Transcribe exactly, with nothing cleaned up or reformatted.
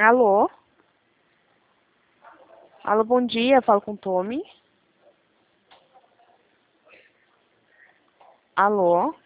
Alô? Alô, bom dia, falo com o Tommy. Alô?